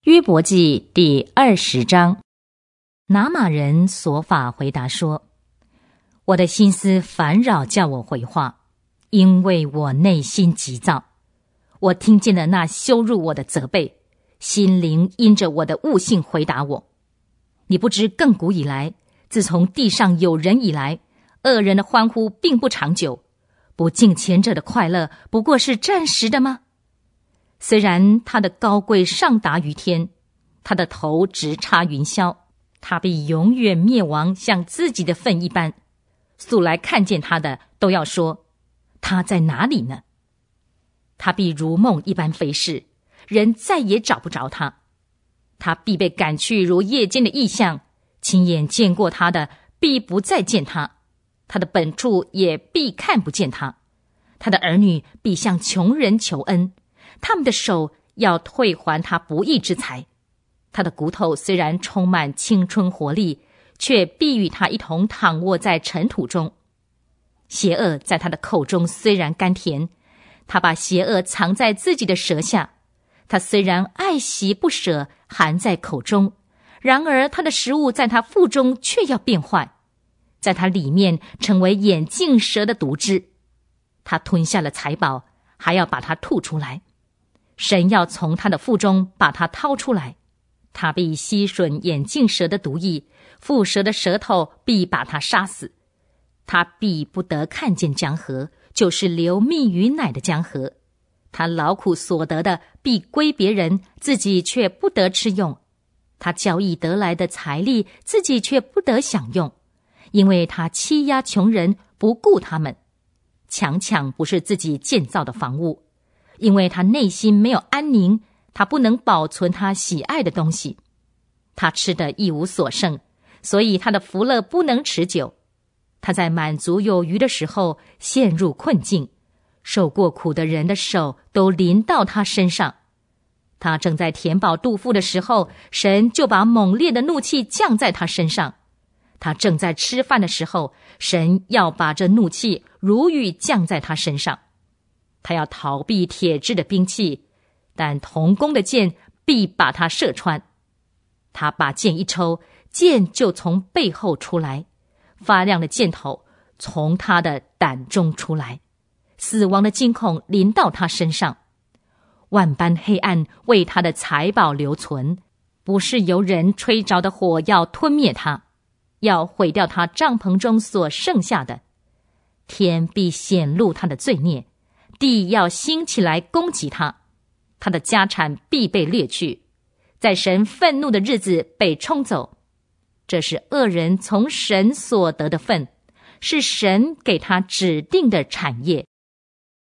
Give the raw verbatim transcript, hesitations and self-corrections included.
约伯记第二十章，拿玛人所法回答说：我的心思烦扰叫我回话，因为我内心急躁。我听见了那羞辱我的责备，心灵因着我的悟性回答我。你不知亘古以来，自从地上有人以来，恶人的欢呼并不长久，不敬虔者的快乐不过是暂时的吗？虽然他的高贵上达于天，他的头直插云霄，他必永远灭亡，像自己的粪一般。素来看见他的都要说，他在哪里呢？他必如梦一般飞逝，人再也找不着他。他必被赶去如夜间的异象，亲眼见过他的必不再见他，他的本处也必看不见他。他的儿女必向穷人求恩，他们的手要退还他不义之财。他的骨头虽然充满青春活力，却必与他一同躺卧在尘土中。邪恶在他的口中虽然甘甜，他把邪恶藏在自己的舌下。他虽然爱惜不舍，含在口中，然而他的食物在他腹中却要变坏，在他里面成为眼镜蛇的毒汁。他吞下了财宝，还要把它吐出来。神要从他的腹中把它掏出来。他必吸吮眼镜蛇的毒液，腹蛇的舌头必把他杀死。他必不得看见江河，就是流蜜与奶的江河。他劳苦所得的必归别人，自己却不得吃用。他交易得来的财力，自己却不得享用，因为他欺压穷人，不顾他们。强抢不是自己建造的房屋，因为他内心没有安宁，他不能保存他喜爱的东西。他吃的一无所剩，所以他的福乐不能持久。他在满足有余的时候陷入困境，受过苦的人的手都临到他身上。他正在填饱肚腹的时候，神就把猛烈的怒气降在他身上。他正在吃饭的时候，神要把这怒气如雨降在他身上。他要逃避铁制的兵器，但铜弓的箭必把他射穿。他把箭一抽，箭就从背后出来，发亮的箭头从他的胆中出来。死亡的惊恐临到他身上，万般黑暗为他的财宝留存，不是由人吹着的火要吞灭他，要毁掉他帐篷中所剩下的。天必显露他的罪孽，地要兴起来攻击他，他的家产必被掠去，在神愤怒的日子被冲走。这是恶人从神所得的份，是神给他指定的产业。